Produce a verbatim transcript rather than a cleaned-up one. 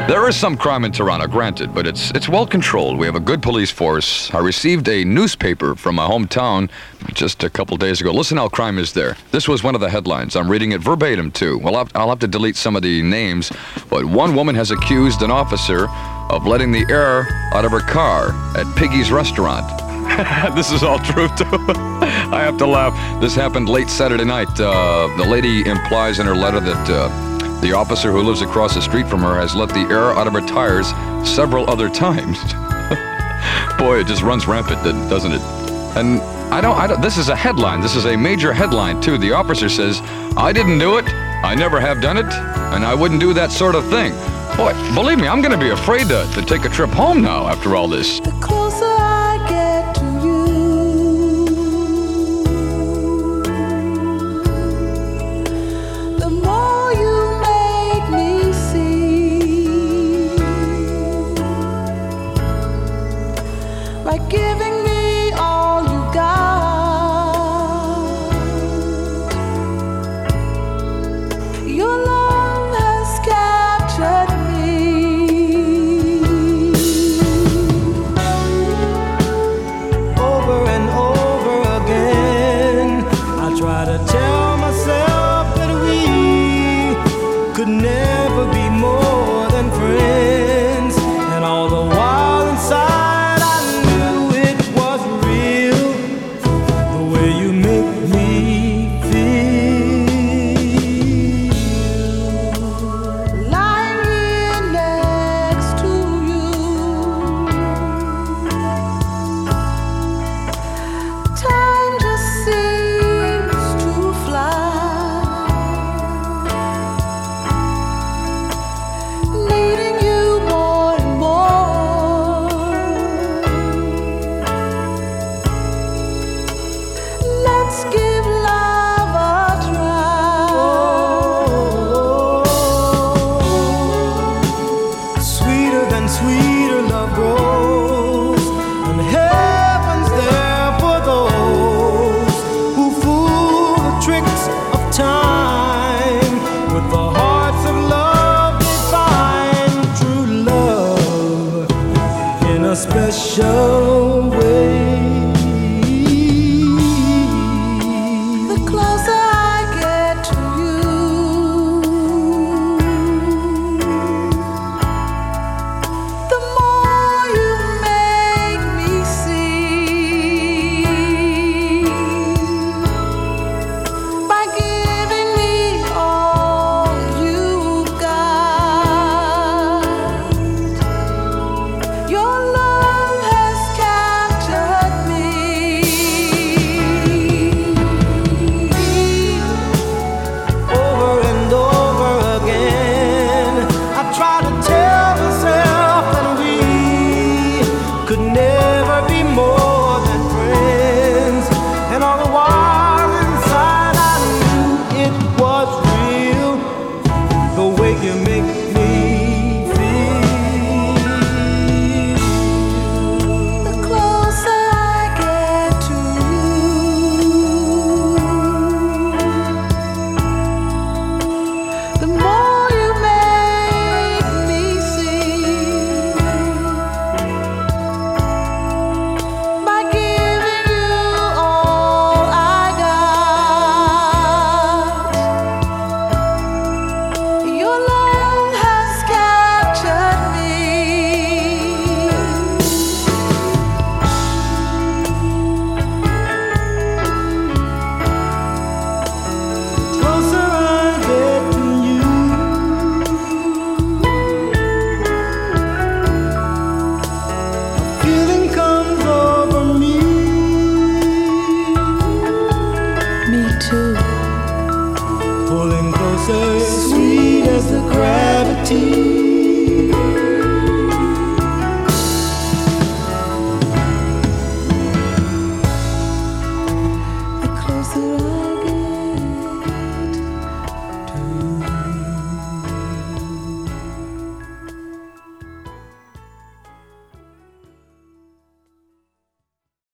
There is some crime in Toronto, granted, but it's it's well controlled. We have a good police force. I received a newspaper from my hometown just a couple days ago. Listen how crime is there. This was one of the headlines. I'm reading it verbatim, too. Well, I'll, I'll have to delete some of the names, but one woman has accused an officer of letting the air out of her car at Piggy's restaurant. This is all true, too. I have to laugh. This happened late Saturday night. Uh, the lady implies in her letter that uh, the officer who lives across the street from her has let the air out of her tires several other times. Boy, it just runs rampant, doesn't it? And I don't, I don't, this is a headline. This is a major headline, too. The officer says, I didn't do it, I never have done it, and I wouldn't do that sort of thing. Boy, believe me, I'm going to be afraid to, to take a trip home now after all this. The closer I get to you, the more you make me see, like giving me all you got. Your love has captured never be more than friends, and all the while inside I knew it was real, the way you make me feel. Lying here next to you, time just seems to fly. Sweeter love grows, and heaven's there for those who fool the tricks of time. With the hearts of love they find true love in a special way. The closer I get to you, the more you make me see, by giving me all you've got. Your love has captured me. Over and over again, I try to tell myself that we could never be more than friends, and all the while inside I knew it was real, the way you make